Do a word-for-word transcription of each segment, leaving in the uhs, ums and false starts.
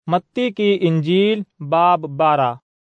متی کی انجیل باب بارہ۔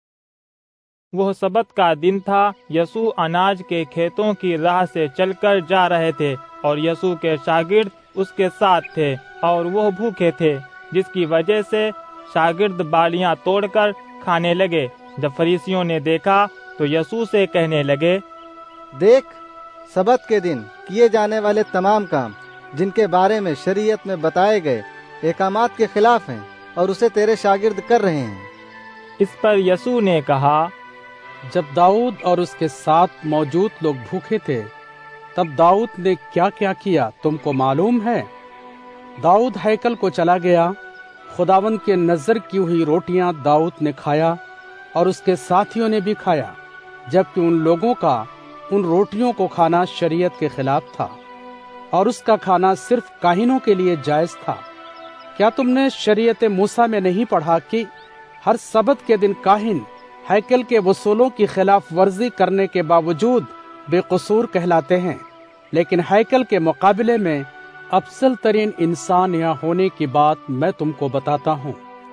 وہ سبت کا دن تھا۔ یسوع اناج کے کھیتوں کی راہ سے چل کر جا رہے تھے اور یسوع کے شاگرد اس کے ساتھ تھے اور وہ بھوکے تھے، جس کی وجہ سے شاگرد بالیاں توڑ کر کھانے لگے۔ جب فریسیوں نے دیکھا تو یسوع سے کہنے لگے، دیکھ، سبت کے دن کیے جانے والے تمام کام جن کے بارے میں شریعت میں بتائے گئے احکامات کے خلاف ہیں اور اسے تیرے شاگرد کر رہے ہیں۔ اس پر یسوع نے کہا، جب داؤد اور اس کے ساتھ موجود لوگ بھوکے تھے تب داؤد نے کیا کیا کیا تم کو معلوم ہے؟ داؤد ہیکل کو چلا گیا، خداوند کے نذر کی ہوئی روٹیاں داؤد نے کھایا اور اس کے ساتھیوں نے بھی کھایا، جبکہ ان لوگوں کا ان روٹیوں کو کھانا شریعت کے خلاف تھا اور اس کا کھانا صرف کاہنوں کے لیے جائز تھا۔ کیا تم نے شریعت موسیٰ میں نہیں پڑھا کہ ہر سبت کے دن کاہن ہیکل کے اصولوں کی خلاف ورزی کرنے کے باوجود بے قصور کہلاتے ہیں، لیکن ہیکل کے مقابلے میں افضل ترین انسان یہاں ہونے کی بات میں تم کو بتاتا ہوں۔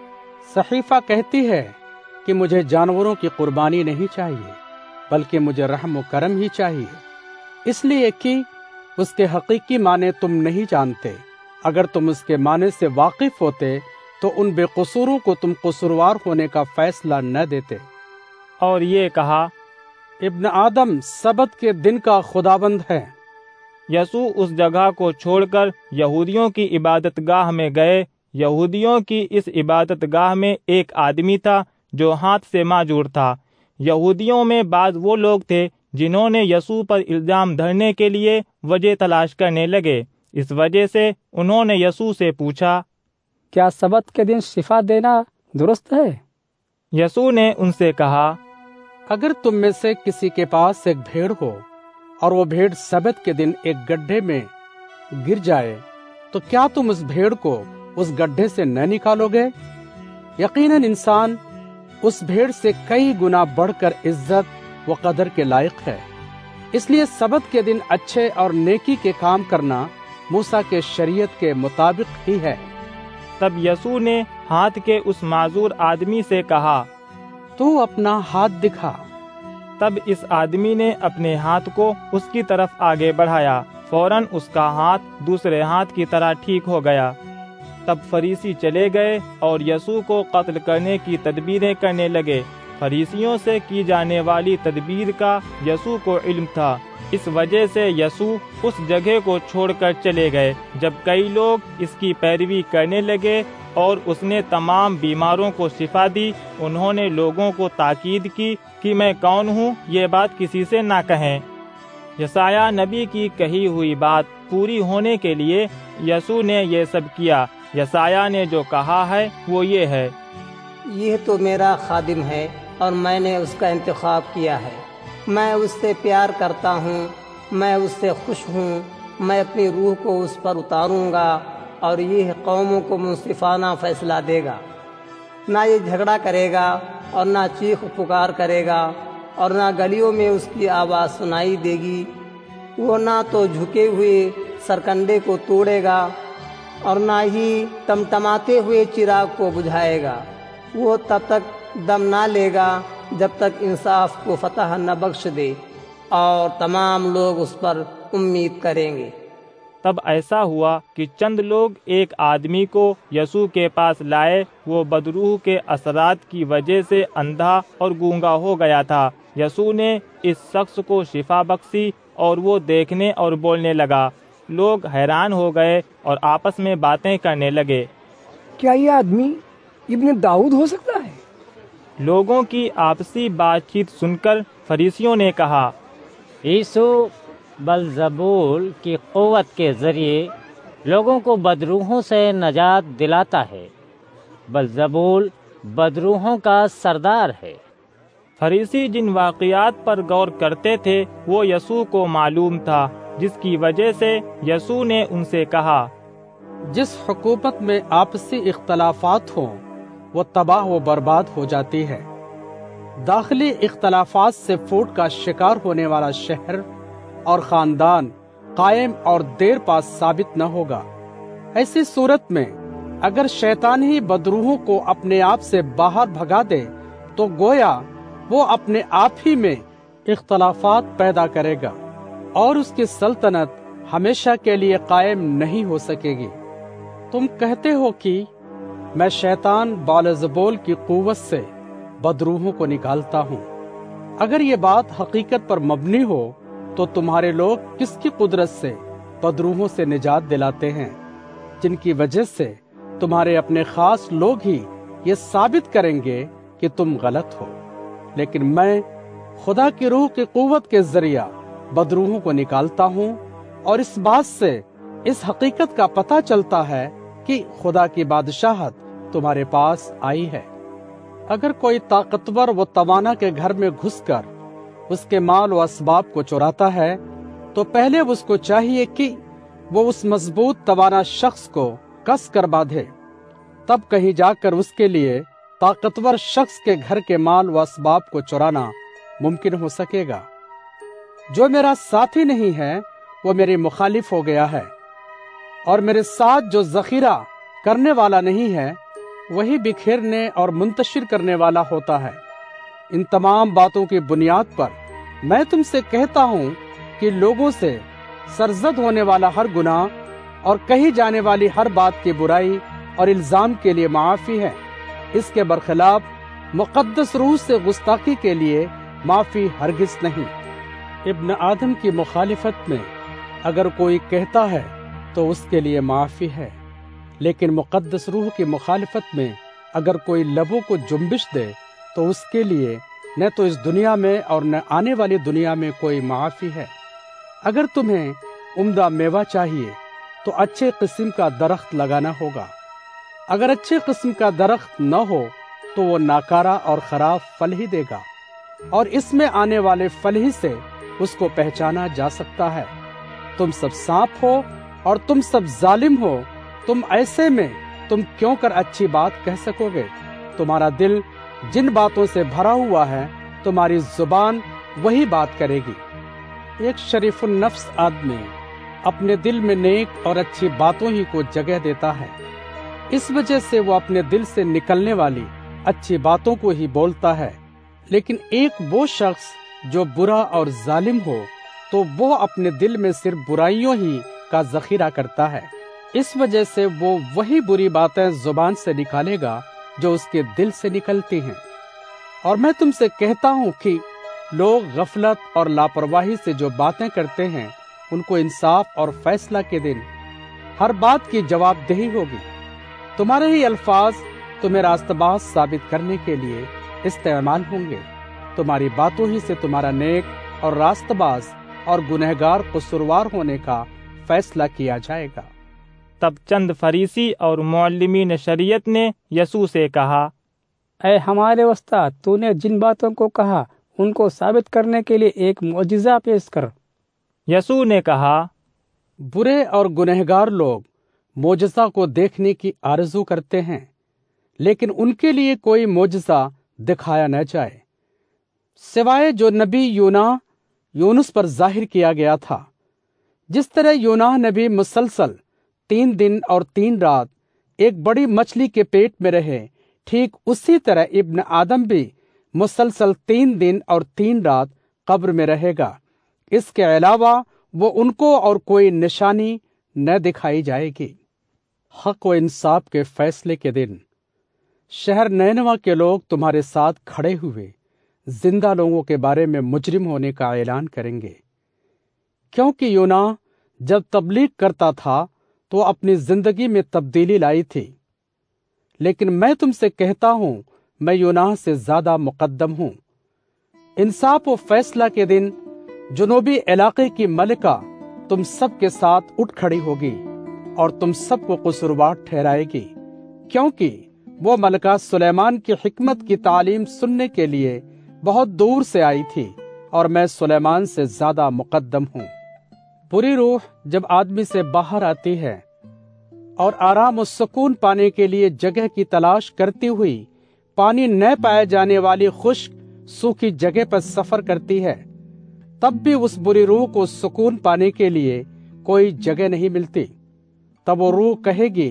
صحیفہ کہتی ہے کہ مجھے جانوروں کی قربانی نہیں چاہیے، بلکہ مجھے رحم و کرم ہی چاہیے، اس لیے کہ اس کے حقیقی معنی تم نہیں جانتے۔ اگر تم اس کے معنی سے واقف ہوتے تو ان بے قصوروں کو تم قصوروار ہونے کا فیصلہ نہ دیتے۔ اور یہ کہا، ابن آدم سبت کے دن کا خداوند ہے۔ یسوع اس جگہ کو چھوڑ کر یہودیوں کی عبادت گاہ میں گئے۔ یہودیوں کی اس عبادت گاہ میں ایک آدمی تھا جو ہاتھ سے معذور تھا۔ یہودیوں میں بعض وہ لوگ تھے جنہوں نے یسوع پر الزام دھرنے کے لیے وجہ تلاش کرنے لگے۔ اس وجہ سے انہوں نے یسوع سے پوچھا، کیا سبت کے دن شفا دینا درست ہے؟ یسوع نے ان سے کہا، اگر تم میں سے کسی کے پاس ایک بھیڑ ہو اور وہ بھیڑ سبت کے دن ایک گڈھے میں گر جائے تو کیا تم اس بھیڑ کو اس گڈھے سے نہ نکالو گے؟ یقیناً انسان اس بھیڑ سے کئی گنا بڑھ کر عزت و قدر کے لائق ہے۔ اس لیے سبت کے دن اچھے اور نیکی کے کام کرنا موسیٰ کے شریعت کے مطابق ہی ہے۔ تب یسوع نے ہاتھ کے اس معذور آدمی سے کہا، تو اپنا ہاتھ دکھا۔ تب اس آدمی نے اپنے ہاتھ کو اس کی طرف آگے بڑھایا، فوراً اس کا ہاتھ دوسرے ہاتھ کی طرح ٹھیک ہو گیا۔ تب فریسی چلے گئے اور یسوع کو قتل کرنے کی تدبیریں کرنے لگے۔ فریسیوں سے کی جانے والی تدبیر کا یسوع کو علم تھا، اس وجہ سے یسوع اس جگہ کو چھوڑ کر چلے گئے۔ جب کئی لوگ اس کی پیروی کرنے لگے اور اس نے تمام بیماروں کو شفا دی، انہوں نے لوگوں کو تاکید کی کہ میں کون ہوں، یہ بات کسی سے نہ کہیں۔ یسایہ نبی کی کہی ہوئی بات پوری ہونے کے لیے یسوع نے یہ سب کیا۔ یسایہ نے جو کہا ہے وہ یہ ہے، یہ تو میرا خادم ہے اور میں نے اس کا انتخاب کیا ہے، میں اس سے پیار کرتا ہوں، میں اس سے خوش ہوں، میں اپنی روح کو اس پر اتاروں گا اور یہ قوموں کو منصفانہ فیصلہ دے گا۔ نہ یہ جھگڑا کرے گا اور نہ چیخ پکار کرے گا اور نہ گلیوں میں اس کی آواز سنائی دے گی۔ وہ نہ تو جھکے ہوئے سرکنڈے کو توڑے گا اور نہ ہی تمتماتے ہوئے چراغ کو بجھائے گا۔ وہ تب تک دم نہ لے گا جب تک انصاف کو فتح نہ بخش دے، اور تمام لوگ اس پر امید کریں گے۔ تب ایسا ہوا کہ چند لوگ ایک آدمی کو یسوع کے پاس لائے۔ وہ بدروح کے اثرات کی وجہ سے اندھا اور گونگا ہو گیا تھا۔ یسوع نے اس شخص کو شفا بخشی اور وہ دیکھنے اور بولنے لگا۔ لوگ حیران ہو گئے اور آپس میں باتیں کرنے لگے، کیا یہ آدمی ابن داؤد ہو سکتا ہے؟ لوگوں کی آپسی بات چیت سن کر فریسیوں نے کہا، یسوع بلزبول کی قوت کے ذریعے لوگوں کو بدروحوں سے نجات دلاتا ہے۔ بلزبول بدروحوں کا سردار ہے۔ فریسی جن واقعات پر غور کرتے تھے وہ یسوع کو معلوم تھا، جس کی وجہ سے یسوع نے ان سے کہا، جس حکومت میں آپسی اختلافات ہوں وہ تباہ و برباد ہو جاتی ہے۔ داخلی اختلافات سے پھوٹ کا شکار ہونے والا شہر اور خاندان قائم اور دیر پا ثابت نہ ہوگا۔ ایسی صورت میں اگر شیطان ہی بدروحوں کو اپنے آپ سے باہر بھگا دے تو گویا وہ اپنے آپ ہی میں اختلافات پیدا کرے گا اور اس کی سلطنت ہمیشہ کے لیے قائم نہیں ہو سکے گی۔ تم کہتے ہو کہ میں شیطان بالزبول کی قوت سے بدروحوں کو نکالتا ہوں۔ اگر یہ بات حقیقت پر مبنی ہو تو تمہارے لوگ کس کی قدرت سے بدروحوں سے نجات دلاتے ہیں، جن کی وجہ سے تمہارے اپنے خاص لوگ ہی یہ ثابت کریں گے کہ تم غلط ہو۔ لیکن میں خدا کی روح کی قوت کے ذریعہ بدروحوں کو نکالتا ہوں، اور اس بات سے اس حقیقت کا پتہ چلتا ہے کہ خدا کی بادشاہت تمہارے پاس آئی ہے۔ اگر کوئی طاقتور و توانا کے گھر میں گھس کر اس کے مال و اسباب کو چراتا ہے تو پہلے اس کو چاہیے کہ وہ اس مضبوط توانا شخص کو کس کر باندھے، تب کہیں جا کر اس کے لیے طاقتور شخص کے گھر کے مال و اسباب کو چرانا ممکن ہو سکے گا۔ جو میرا ساتھی نہیں ہے وہ میرے مخالف ہو گیا ہے، اور میرے ساتھ جو ذخیرہ کرنے والا نہیں ہے وہی بکھیرنے اور منتشر کرنے والا ہوتا ہے۔ ان تمام باتوں کی بنیاد پر میں تم سے کہتا ہوں کہ لوگوں سے سرزد ہونے والا ہر گناہ اور کہی جانے والی ہر بات کی برائی اور الزام کے لیے معافی ہے، اس کے برخلاف مقدس روح سے گستاخی کے لیے معافی ہرگز نہیں۔ ابن آدم کی مخالفت میں اگر کوئی کہتا ہے تو اس کے لیے معافی ہے، لیکن مقدس روح کی مخالفت میں اگر کوئی لبوں کو جنبش دے تو اس کے لیے نہ تو اس دنیا میں اور نہ آنے والی دنیا میں کوئی معافی ہے۔ اگر تمہیں عمدہ میوہ چاہیے تو اچھے قسم کا درخت لگانا ہوگا۔ اگر اچھے قسم کا درخت نہ ہو تو وہ ناکارہ اور خراب پھل ہی دے گا، اور اس میں آنے والے پھل ہی سے اس کو پہچانا جا سکتا ہے۔ تم سب سانپ ہو اور تم سب ظالم ہو، تم ایسے میں تم کیوں کر اچھی بات کہہ سکو گے؟ تمہارا دل جن باتوں سے بھرا ہوا ہے تمہاری زبان وہی بات کرے گی۔ ایک شریف النفس آدمی اپنے دل میں نیک اور اچھی باتوں ہی کو جگہ دیتا ہے، اس وجہ سے وہ اپنے دل سے نکلنے والی اچھی باتوں کو ہی بولتا ہے۔ لیکن ایک وہ شخص جو برا اور ظالم ہو تو وہ اپنے دل میں صرف برائیوں ہی کا ذخیرہ کرتا ہے، اس وجہ سے وہ وہی بری باتیں زبان سے نکالے گا جو اس کے دل سے نکلتی ہیں۔ اور میں تم سے کہتا ہوں کہ لوگ غفلت اور لاپرواہی سے جو باتیں کرتے ہیں ان کو انصاف اور فیصلہ کے دن ہر بات کی جواب دہی ہوگی۔ تمہارے ہی الفاظ تمہیں راست باز ثابت کرنے کے لیے استعمال ہوں گے۔ تمہاری باتوں ہی سے تمہارا نیک اور راست باز اور گنہگار قصوروار ہونے کا فیصلہ کیا جائے گا۔ تب چند فریسی اور معلمین شریعت نے یسوع سے کہا، اے ہمارے استاد، تو نے جن باتوں کو کہا ان کو ثابت کرنے کے لیے ایک معجزہ پیش کر۔ یسوع نے کہا، برے اور گنہگار لوگ معجزہ کو دیکھنے کی آرزو کرتے ہیں، لیکن ان کے لیے کوئی معجزہ دکھایا نہ جائے سوائے جو نبی یونا یونس پر ظاہر کیا گیا تھا۔ جس طرح یونا نبی مسلسل تین دن اور تین رات ایک بڑی مچھلی کے پیٹ میں رہے، ٹھیک اسی طرح ابن آدم بھی مسلسل تین دن اور تین رات قبر میں رہے گا۔ اس کے علاوہ وہ ان کو اور کوئی نشانی نہ دکھائی جائے گی۔ حق و انصاف کے فیصلے کے دن شہر نینوا کے لوگ تمہارے ساتھ کھڑے ہوئے زندہ لوگوں کے بارے میں مجرم ہونے کا اعلان کریں گے، کیونکہ یونا جب تبلیغ کرتا تھا تو اپنی زندگی میں تبدیلی لائی تھی، لیکن میں تم سے کہتا ہوں میں یونا سے زیادہ مقدم ہوں۔ انصاف و فیصلہ کے دن جنوبی علاقے کی ملکہ تم سب کے ساتھ اٹھ کھڑی ہوگی اور تم سب کو قصوروار ٹھہرائے گی، کیونکہ وہ ملکہ سلیمان کی حکمت کی تعلیم سننے کے لیے بہت دور سے آئی تھی، اور میں سلیمان سے زیادہ مقدم ہوں۔ بری روح جب آدمی سے باہر آتی ہے اور آرام و سکون پانے کے لیے جگہ کی تلاش کرتی ہوئی پانی نہ پائے جانے والی خشک سوکھی جگہ پر سفر کرتی ہے، تب بھی اس بری روح کو سکون پانے کے لیے کوئی جگہ نہیں ملتی۔ تب وہ روح کہے گی،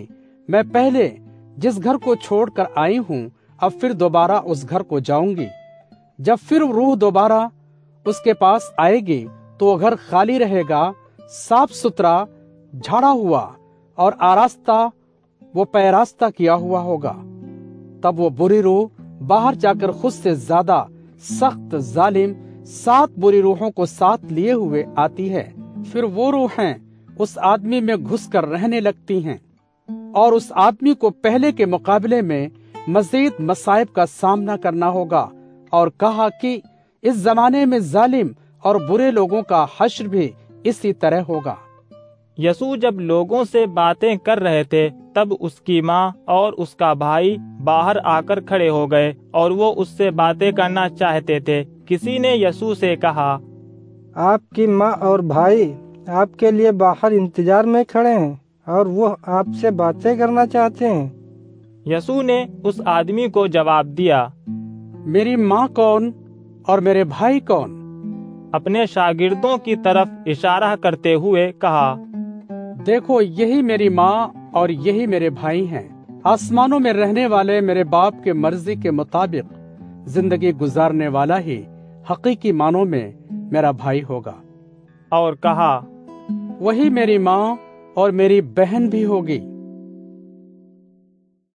میں پہلے جس گھر کو چھوڑ کر آئی ہوں اب پھر دوبارہ اس گھر کو جاؤں گی۔ جب پھر روح دوبارہ اس کے پاس آئے گی تو وہ گھر خالی رہے گا، صاف ستھرا، جھاڑا ہوا اور آراستہ وہ پیراستہ کیا ہوا ہوگا۔ تب وہ بری روح باہر جا کر خود سے زیادہ سخت ظالم سات بری روحوں کو ساتھ لیے ہوئے آتی ہے۔ پھر وہ روحیں اس آدمی میں گھس کر رہنے لگتی ہیں اور اس آدمی کو پہلے کے مقابلے میں مزید مصائب کا سامنا کرنا ہوگا، اور کہا کہ اس زمانے میں ظالم اور برے لوگوں کا حشر بھی اسی طرح ہوگا۔ یسوع جب لوگوں سے باتیں کر رہے تھے تب اس کی ماں اور اس کا بھائی باہر آ کر کھڑے ہو گئے اور وہ اس سے باتیں کرنا چاہتے تھے۔ کسی نے یسوع سے کہا، آپ کی ماں اور بھائی آپ کے لیے باہر انتظار میں کھڑے ہیں اور وہ آپ سے باتیں کرنا چاہتے ہیں۔ یسوع نے اس آدمی کو جواب دیا، میری ماں کون اور میرے بھائی کون؟ اپنے شاگردوں کی طرف اشارہ کرتے ہوئے کہا، دیکھو یہی میری ماں اور یہی میرے بھائی ہیں۔ آسمانوں میں رہنے والے میرے باپ کے مرضی کے مطابق زندگی گزارنے والا ہی حقیقی معنوں میں میرا بھائی ہوگا۔ اور کہا، وہی میری ماں اور میری بہن بھی ہوگی۔